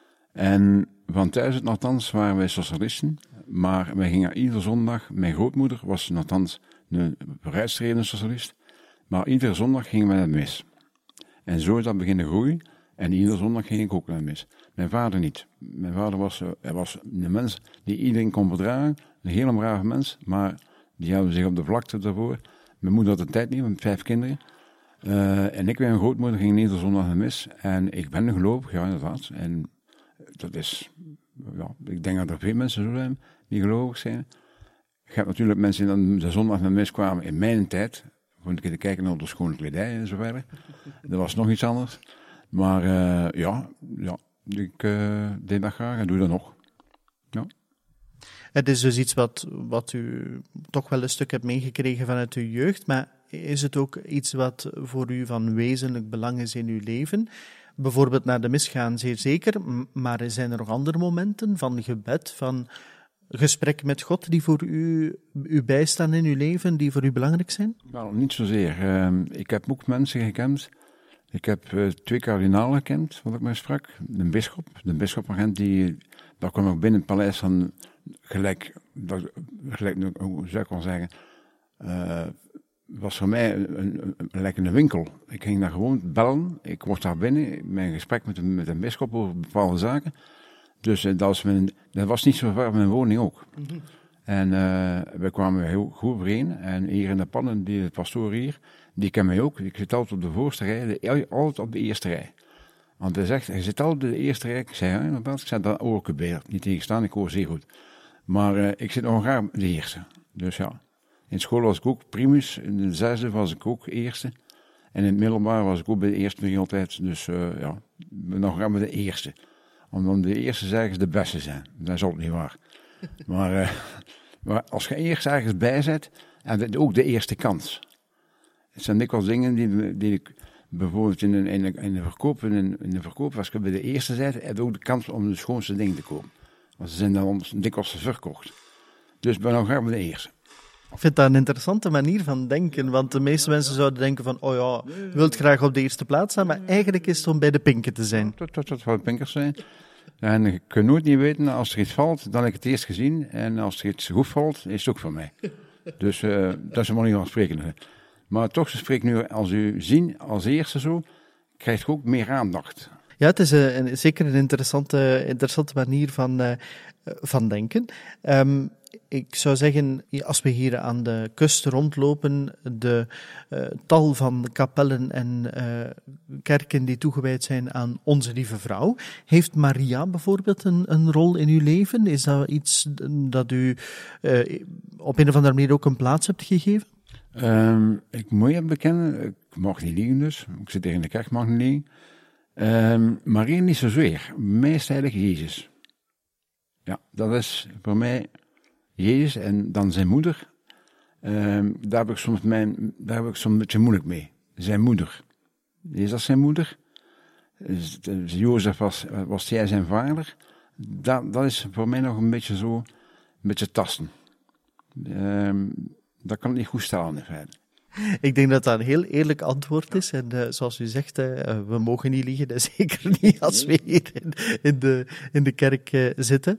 En van thuis uit nogthans waren wij socialisten. Maar wij gingen iedere zondag, mijn grootmoeder was nogthans een vooruitstrevende socialist. Maar iedere zondag gingen we naar de mis. En zo is dat beginnen groeien. En iedere zondag ging ik ook naar de mis. Mijn vader niet. Mijn vader was een mens die iedereen kon verdragen. Een hele brave mens, maar die houden zich op de vlakte daarvoor. Mijn moeder had de tijd niet, met 5 kinderen. En ik en mijn grootmoeder gingen iedere zondag naar de mis. En ik ben een gelovig, ja inderdaad. En dat is, ja, ik denk dat er veel mensen zo zijn die gelovig zijn. Je hebt natuurlijk mensen die dan de zondag naar de mis kwamen in mijn tijd. Gewoon een keer te kijken naar de schone kledij en zo verder. Dat was nog iets anders. Maar ja, ik deed dat graag en doe dat nog. Ja. Het is dus iets wat u toch wel een stuk hebt meegekregen vanuit uw jeugd, maar is het ook iets wat voor u van wezenlijk belang is in uw leven? Bijvoorbeeld naar de mis gaan, zeer zeker, maar zijn er nog andere momenten van gebed, van gesprek met God die voor u bijstaan in uw leven, die voor u belangrijk zijn? Wel, niet zozeer. Ik heb ook mensen gekend. Ik heb 2 kardinalen gekend, wat ik mij sprak. De bisschop van Gent, daar kwam ik binnen het paleis van gelijk, hoe zou ik wel zeggen, was voor mij gelijk een winkel. Ik ging daar gewoon bellen, ik was daar binnen, mijn gesprek met een bisschop over bepaalde zaken. Dus dat was niet zo ver van mijn woning ook. Mm-hmm. En we kwamen heel goed overeen. En hier in de pannen, de pastoor hier, die ken mij ook. Ik zit altijd op de voorste rij, altijd op de eerste rij. Want hij zegt, je zit altijd op de eerste rij. Ik zei, ja, inderdaad. Ik zei, dat hoor ik erbij. Niet tegenstaan, ik hoor zeer goed. Maar ik zit nog graag de eerste. Dus ja. In school was ik ook primus. In de 6e was ik ook eerste. En in het middelbaar was ik ook bij de eerste nog altijd. Dus ja, nog graag bij de eerste. Omdat de eerste zeggen de beste zijn. Dat is ook niet waar. Maar als je eerst ergens bij zit, en ook de eerste kans. Het zijn dikwijls dingen die ik bijvoorbeeld in de verkoop, als je bij de eerste zit, heb je ook de kans om de schoonste dingen te kopen. Want ze zijn dan dikwijls verkocht. Dus dan gaan we de eerste. Ik vind dat een interessante manier van denken, want de meeste mensen zouden denken van, oh ja, je wilt graag op de eerste plaats staan, maar eigenlijk is het om bij de pinken te zijn. Dat zou de pinkers zijn. En je kunt nooit niet weten, als er iets valt, dan heb ik het eerst gezien. En als er iets goed valt, is het ook voor mij. Dus dat is een manier van spreken. Maar toch, ze spreken nu, als u ziet, als eerste zo, krijgt je ook meer aandacht. Ja, het is zeker een interessante manier van denken. Ik zou zeggen, als we hier aan de kust rondlopen, de tal van kapellen en kerken die toegewijd zijn aan Onze Lieve Vrouw. Heeft Maria bijvoorbeeld een rol in uw leven? Is dat iets dat u op een of andere manier ook een plaats hebt gegeven? Ik moet je bekennen, ik mag niet liegen dus. Ik zit tegen de kerk, mag niet liegen. Maria niet zozeer. Mij is het eigenlijk Jezus. Ja, dat is voor mij Jezus en dan zijn moeder. Daar heb ik soms een beetje moeilijk mee. Zijn moeder. Is dat zijn moeder? Jozef was jij zijn vader? Dat is voor mij nog een beetje tasten. Dat kan ik niet goed stellen in feite. Ik denk dat dat een heel eerlijk antwoord is. En zoals u zegt, we mogen niet liegen. Zeker niet als we hier in de kerk zitten.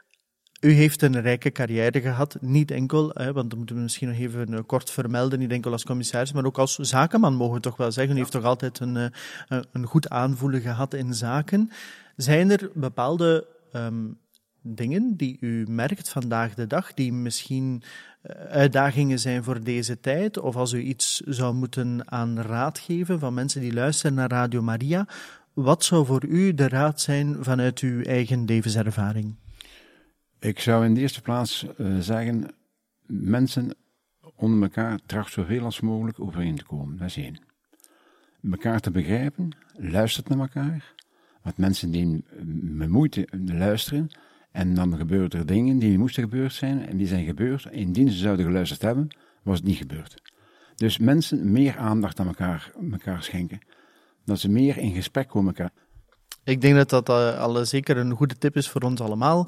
U heeft een rijke carrière gehad. Niet enkel, want dat moeten we misschien nog even kort vermelden. Niet enkel als commissaris, maar ook als zakenman, mogen we toch wel zeggen. U heeft toch altijd een goed aanvoelen gehad in zaken. Zijn er bepaalde dingen die u merkt vandaag de dag, die misschien uitdagingen zijn voor deze tijd, of als u iets zou moeten aan raad geven van mensen die luisteren naar Radio Maria, wat zou voor u de raad zijn vanuit uw eigen levenservaring? Ik zou in de eerste plaats zeggen, mensen onder elkaar tracht zoveel als mogelijk overeen te komen. Dat is één. Elkaar te begrijpen, luistert naar elkaar, want mensen die met moeite luisteren, en dan gebeuren er dingen die moesten gebeurd zijn, en die zijn gebeurd. Indien ze zouden geluisterd hebben, was het niet gebeurd. Dus mensen meer aandacht aan elkaar schenken. Dat ze meer in gesprek komen met elkaar. Ik denk dat dat al zeker een goede tip is voor ons allemaal,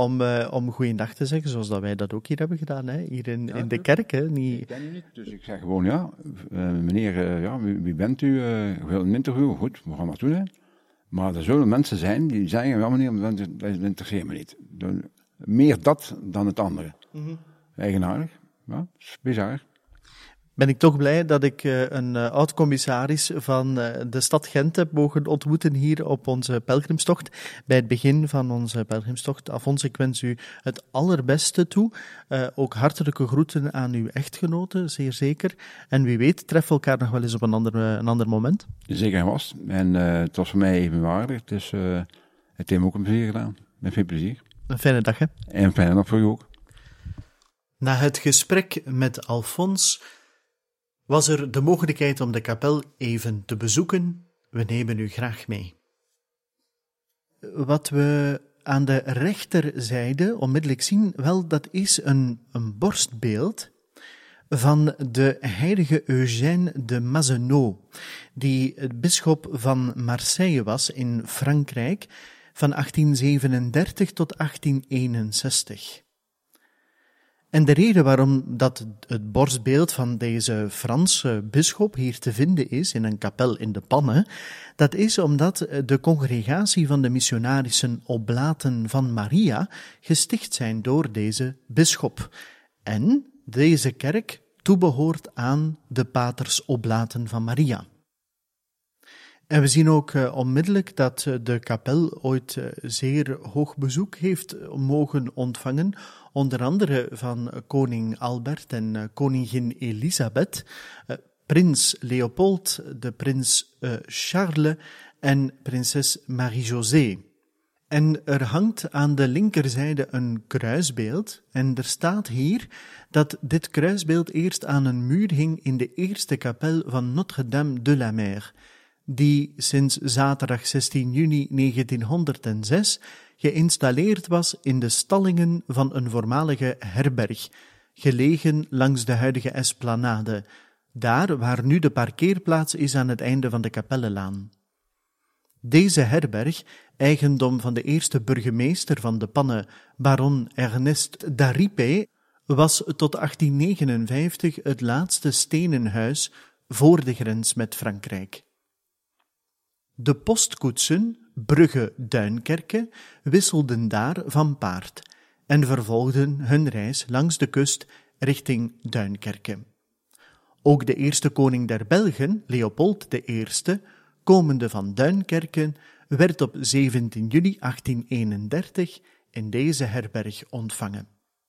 om goeiedag te zeggen, zoals dat wij dat ook hier hebben gedaan, hè? Hier in de kerk. Hè? Ik ken u niet, dus ik zeg gewoon, meneer, wie bent u? Wil een interview? Goed, we gaan dat doen, hè? Maar er zullen mensen zijn die zeggen, ja meneer, dat interesseert me niet. Meer dat dan het andere. Mm-hmm. Eigenaardig, ja, is bizar. Ben ik toch blij dat ik een oud-commissaris van de stad Gent heb mogen ontmoeten hier op onze pelgrimstocht. Bij het begin van onze pelgrimstocht. Alfons, ik wens u het allerbeste toe. Ook hartelijke groeten aan uw echtgenote, zeer zeker. En wie weet, treffen we elkaar nog wel eens op een ander moment. Zeker was. En het was voor mij even waardig. Dus het heeft me ook een plezier gedaan. Met veel plezier. Een fijne dag, hè? En een fijne dag voor u ook. Na het gesprek met Alfons was er de mogelijkheid om de kapel even te bezoeken. We nemen u graag mee. Wat we aan de rechterzijde onmiddellijk zien, wel, dat is een borstbeeld van de heilige Eugène de Mazenot, die het bisschop van Marseille was in Frankrijk van 1837 tot 1861. En de reden waarom dat het borstbeeld van deze Franse bisschop hier te vinden is in een kapel in de Pannen, dat is omdat de congregatie van de missionarischen Oblaten van Maria gesticht zijn door deze bisschop. En deze kerk toebehoort aan de paters Oblaten van Maria. En we zien ook onmiddellijk dat de kapel ooit zeer hoog bezoek heeft mogen ontvangen, onder andere van koning Albert en koningin Elisabeth, prins Leopold, de prins Charles en prinses Marie-José. En er hangt aan de linkerzijde een kruisbeeld en er staat hier dat dit kruisbeeld eerst aan een muur hing in de eerste kapel van Notre-Dame de la Mer, die sinds zaterdag 16 juni 1906 geïnstalleerd was in de stallingen van een voormalige herberg, gelegen langs de huidige Esplanade, daar waar nu de parkeerplaats is aan het einde van de Kapellenlaan. Deze herberg, eigendom van de eerste burgemeester van de Pannen, baron Ernest d'Aripe, was tot 1859 het laatste stenen huis voor de grens met Frankrijk. De postkoetsen Brugge-Duinkerke wisselden daar van paard en vervolgden hun reis langs de kust richting Duinkerke. Ook de eerste koning der Belgen, Leopold I, komende van Duinkerke, werd op 17 juli 1831 in deze herberg ontvangen.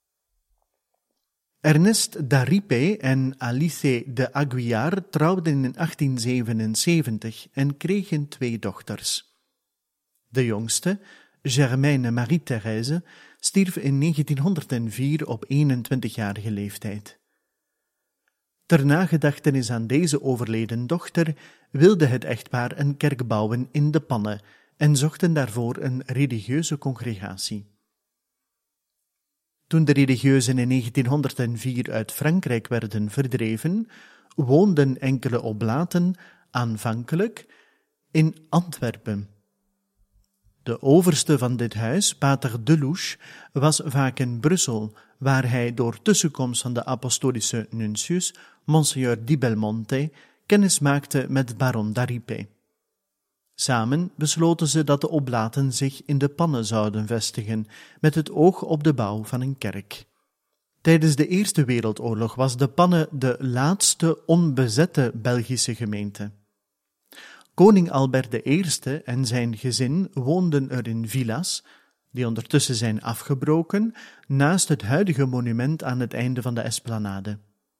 Ernest d'Aripe en Alice de Aguiar trouwden in 1877 en kregen 2 dochters. De jongste, Germaine Marie-Thérèse, stierf in 1904 op 21-jarige leeftijd. Ter nagedachtenis aan deze overleden dochter wilde het echtpaar een kerk bouwen in De Panne en zochten daarvoor een religieuze congregatie. Toen de religieuzen in 1904 uit Frankrijk werden verdreven, woonden enkele oblaten aanvankelijk in Antwerpen. De overste van dit huis, pater Delouche, was vaak in Brussel, waar hij door tussenkomst van de apostolische nuntius, Monseigneur Di Belmonte, kennis maakte met baron d'Aripe. Samen besloten ze dat de oblaten zich in De Panne zouden vestigen, met het oog op de bouw van een kerk. Tijdens de Eerste Wereldoorlog was De Panne de laatste onbezette Belgische gemeente. Koning Albert I en zijn gezin woonden er in villa's, die ondertussen zijn afgebroken, naast het huidige monument aan het einde van de esplanade.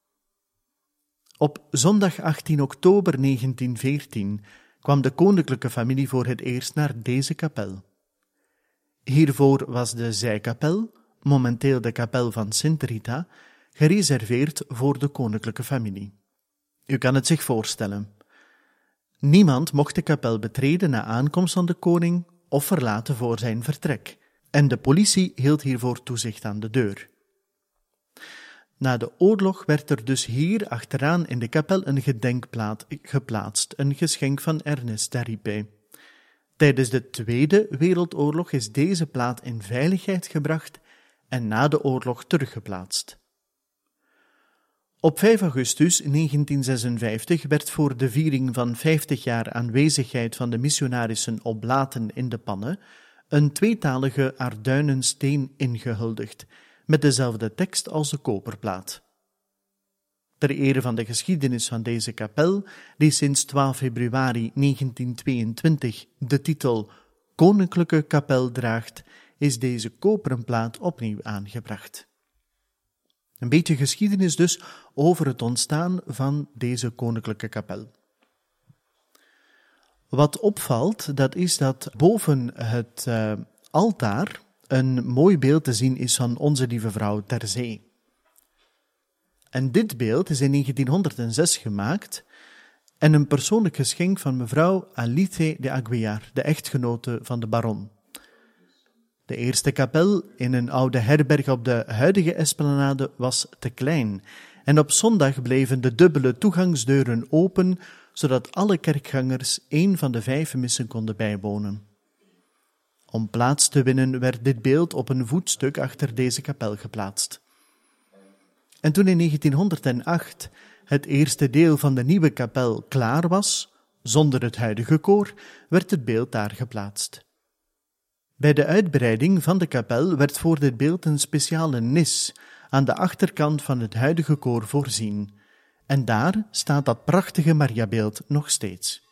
Op zondag 18 oktober 1914 kwam de koninklijke familie voor het eerst naar deze kapel. Hiervoor was de zijkapel, momenteel de kapel van Sint Rita, gereserveerd voor de koninklijke familie. U kan het zich voorstellen. Niemand mocht de kapel betreden na aankomst van de koning of verlaten voor zijn vertrek, en de politie hield hiervoor toezicht aan de deur. Na de oorlog werd er dus hier achteraan in de kapel een gedenkplaat geplaatst, een geschenk van Ernest d'Aripe. Tijdens de Tweede Wereldoorlog is deze plaat in veiligheid gebracht en na de oorlog teruggeplaatst. Op 5 augustus 1956 werd voor de viering van 50 jaar aanwezigheid van de missionarissen oblaten in De Panne een tweetalige Arduinensteen ingehuldigd, met dezelfde tekst als de koperplaat. Ter ere van de geschiedenis van deze kapel, die sinds 12 februari 1922 de titel Koninklijke Kapel draagt, is deze koperen plaat opnieuw aangebracht. Een beetje geschiedenis dus over het ontstaan van deze koninklijke kapel. Wat opvalt, dat is dat boven het altaar een mooi beeld te zien is van Onze Lieve Vrouw ter Zee. En dit beeld is in 1906 gemaakt en een persoonlijk geschenk van mevrouw Alice de Aguiar, de echtgenote van de baron. De eerste kapel in een oude herberg op de huidige esplanade was te klein en op zondag bleven de dubbele toegangsdeuren open, zodat alle kerkgangers 1 van de 5 missen konden bijwonen. Om plaats te winnen werd dit beeld op een voetstuk achter deze kapel geplaatst. En toen in 1908 het eerste deel van de nieuwe kapel klaar was, zonder het huidige koor, werd het beeld daar geplaatst. Bij de uitbreiding van de kapel werd voor dit beeld een speciale nis aan de achterkant van het huidige koor voorzien, en daar staat dat prachtige Mariabeeld nog steeds.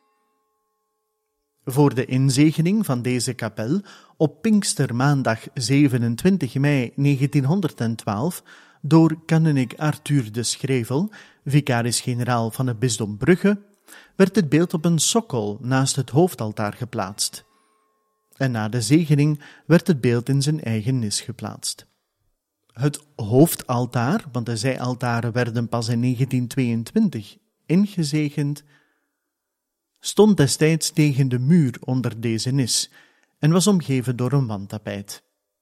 Voor de inzegening van deze kapel op Pinkstermaandag 27 mei 1912 door kanonik Arthur de Schrevel, vicaris-generaal van het bisdom Brugge, werd het beeld op een sokkel naast het hoofdaltaar geplaatst. En na de zegening werd het beeld in zijn eigen nis geplaatst. Het hoofdaltaar, want de zijaltaren werden pas in 1922 ingezegend, stond destijds tegen de muur onder deze nis en was omgeven door een wandtapijt.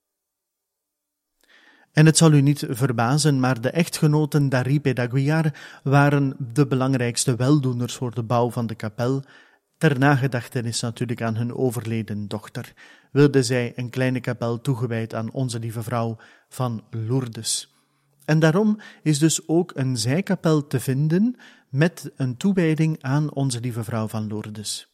En het zal u niet verbazen, maar de echtgenoten d'Aripe d'Aguiar waren de belangrijkste weldoeners voor de bouw van de kapel. Ter nagedachtenis natuurlijk aan hun overleden dochter, wilde zij een kleine kapel toegewijd aan Onze Lieve Vrouw van Lourdes. En daarom is dus ook een zijkapel te vinden met een toewijding aan Onze Lieve Vrouw van Lourdes.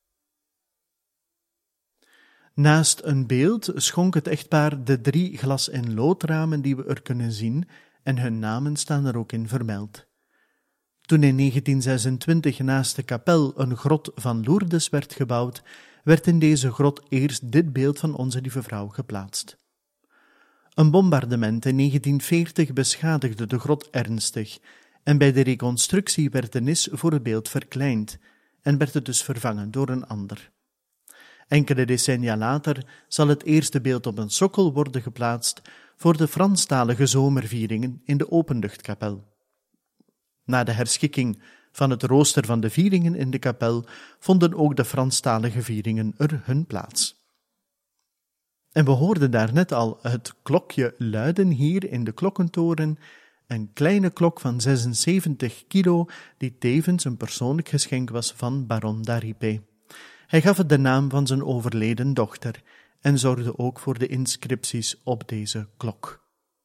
Naast een beeld schonk het echtpaar de 3 glas- en loodramen die we er kunnen zien, en hun namen staan er ook in vermeld. Toen in 1926 naast de kapel een grot van Lourdes werd gebouwd, werd in deze grot eerst dit beeld van Onze Lieve Vrouw geplaatst. Een bombardement in 1940 beschadigde de grot ernstig, en bij de reconstructie werd de nis voor het beeld verkleind en werd het dus vervangen door een ander. Enkele decennia later zal het eerste beeld op een sokkel worden geplaatst voor de Franstalige zomervieringen in de openluchtkapel. Na de herschikking van het rooster van de vieringen in de kapel vonden ook de Franstalige vieringen er hun plaats. En we hoorden daarnet al het klokje luiden hier in de klokkentoren, een kleine klok van 76 kilo, die tevens een persoonlijk geschenk was van baron d'Aripe. Hij gaf het de naam van zijn overleden dochter en zorgde ook voor de inscripties op deze klok.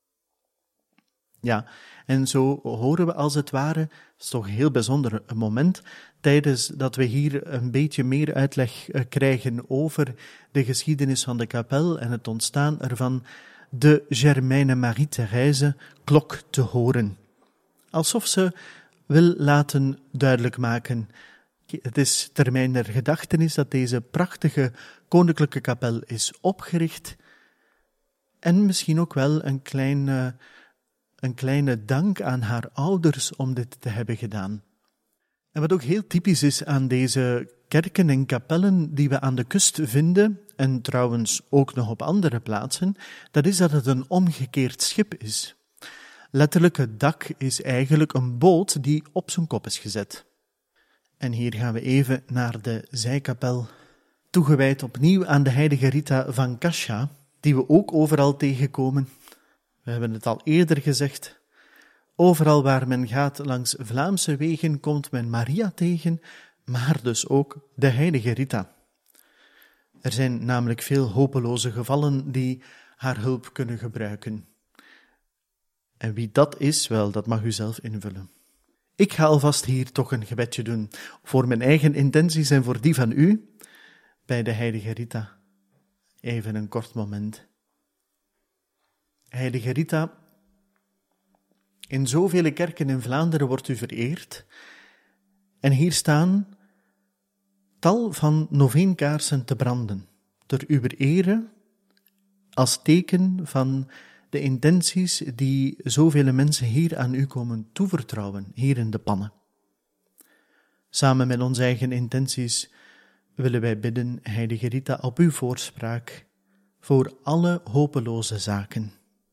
Ja, en zo horen we als het ware, het is toch een heel bijzonder moment, tijdens dat we hier een beetje meer uitleg krijgen over de geschiedenis van de kapel en het ontstaan ervan, de Germaine Marie-Thérèse klok te horen. Alsof ze wil laten duidelijk maken, het is ter mijner gedachtenis dat deze prachtige koninklijke kapel is opgericht en misschien ook wel een kleine dank aan haar ouders om dit te hebben gedaan. En wat ook heel typisch is aan deze kerken en kapellen die we aan de kust vinden, en trouwens ook nog op andere plaatsen, dat is dat het een omgekeerd schip is. Letterlijk, het dak is eigenlijk een boot die op zijn kop is gezet. En hier gaan we even naar de zijkapel, toegewijd opnieuw aan de heilige Rita van Cascia, die we ook overal tegenkomen. We hebben het al eerder gezegd. Overal waar men gaat langs Vlaamse wegen komt men Maria tegen, maar dus ook de heilige Rita. Er zijn namelijk veel hopeloze gevallen die haar hulp kunnen gebruiken. En wie dat is, wel, dat mag u zelf invullen. Ik ga alvast hier toch een gebedje doen, voor mijn eigen intenties en voor die van u, bij de heilige Rita. Even een kort moment. Heilige Rita, in zoveel kerken in Vlaanderen wordt u vereerd, en hier staan tal van noveenkaarsen te branden, ter uw ere, als teken van de intenties die zoveel mensen hier aan u komen toevertrouwen, hier in de pannen. Samen met onze eigen intenties willen wij bidden, heilige Rita, op uw voorspraak voor alle hopeloze zaken.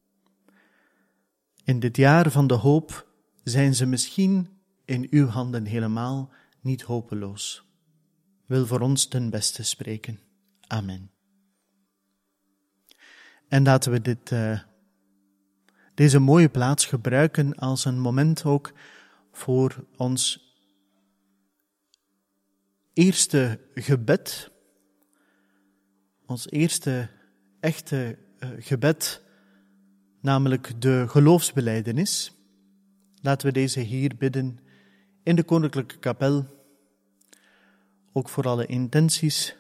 In dit jaar van de hoop zijn ze misschien in uw handen helemaal niet hopeloos. Wil voor ons ten beste spreken. Amen. En laten we deze mooie plaats gebruiken als een moment ook voor ons eerste gebed, ons eerste echte gebed, namelijk de geloofsbelijdenis. Laten we deze hier bidden in de koninklijke kapel, ook voor alle intenties,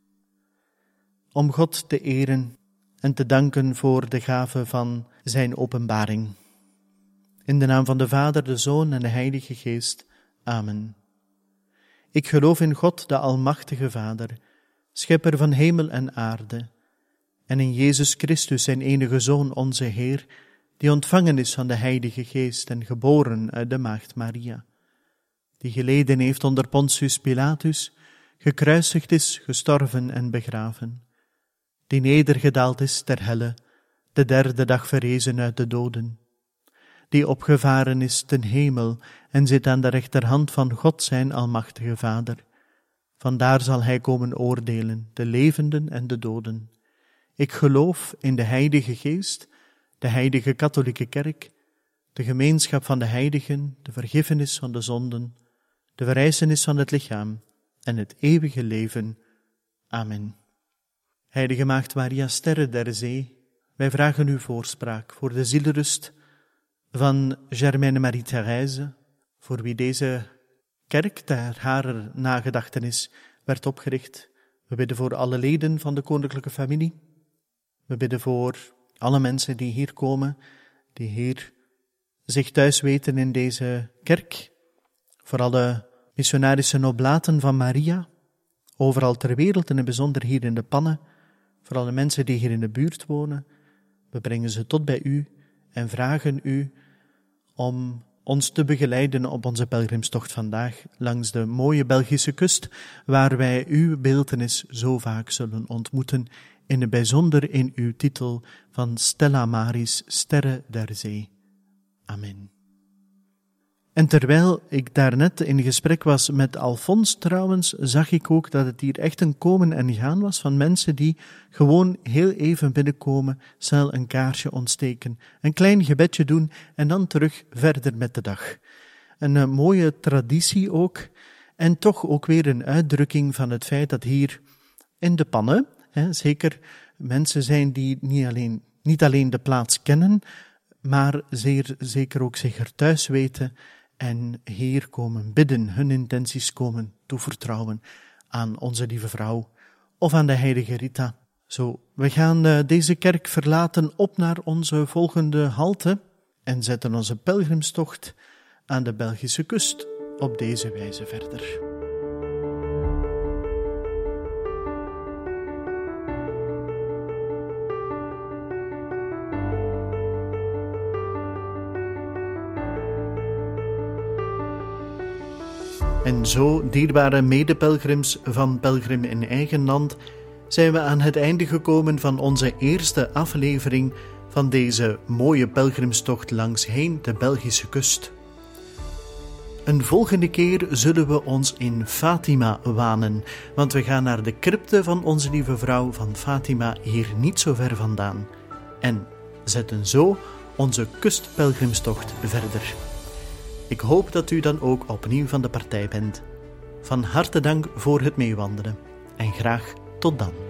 om God te eren en te danken voor de gave van zijn openbaring. In de naam van de Vader, de Zoon en de Heilige Geest. Amen. Ik geloof in God, de Almachtige Vader, schepper van hemel en aarde, en in Jezus Christus, zijn enige Zoon, onze Heer, die ontvangen is van de Heilige Geest en geboren uit de Maagd Maria, die geleden heeft onder Pontius Pilatus, gekruisigd is, gestorven en begraven, die nedergedaald is ter helle, de derde dag verrezen uit de doden, die opgevaren is ten hemel en zit aan de rechterhand van God zijn Almachtige Vader. Vandaar zal hij komen oordelen, de levenden en de doden. Ik geloof in de Heilige Geest, de Heilige Katholieke Kerk, de gemeenschap van de heiligen, de vergiffenis van de zonden, de verrijzenis van het lichaam en het eeuwige leven. Amen. Heilige Maagd Maria, sterre der zee, wij vragen uw voorspraak voor de zielerust van Germaine Marie-Thérèse, voor wie deze kerk ter haar nagedachtenis werd opgericht. We bidden voor alle leden van de koninklijke familie. We bidden voor alle mensen die hier komen, die hier zich thuis weten in deze kerk. Voor alle missionarische oblaten van Maria, overal ter wereld en in het bijzonder hier in de Pannen. Voor alle mensen die hier in de buurt wonen. We brengen ze tot bij u en vragen u om ons te begeleiden op onze pelgrimstocht vandaag langs de mooie Belgische kust, waar wij uw beeltenis zo vaak zullen ontmoeten, in het bijzonder in uw titel van Stella Maris, Sterren der Zee. Amen. En terwijl ik daarnet in gesprek was met Alfons trouwens, zag ik ook dat het hier echt een komen en gaan was van mensen die gewoon heel even binnenkomen, snel een kaarsje ontsteken, een klein gebedje doen en dan terug verder met de dag. Een mooie traditie ook, en toch ook weer een uitdrukking van het feit dat hier in de Pannen, zeker mensen zijn die niet alleen de plaats kennen, maar zeer zeker ook zich er thuis weten en hier komen bidden, hun intenties komen toevertrouwen aan onze lieve vrouw of aan de heilige Rita. Zo, we gaan deze kerk verlaten op naar onze volgende halte en zetten onze pelgrimstocht aan de Belgische kust op deze wijze verder. En zo, dierbare medepelgrims van Pelgrim in Eigen Land, zijn we aan het einde gekomen van onze eerste aflevering van deze mooie pelgrimstocht langsheen de Belgische kust. Een volgende keer zullen we ons in Fatima wanen, want we gaan naar de crypte van onze lieve vrouw van Fatima hier niet zo ver vandaan. En zetten zo onze kustpelgrimstocht verder. Ik hoop dat u dan ook opnieuw van de partij bent. Van harte dank voor het meewandelen en graag tot dan.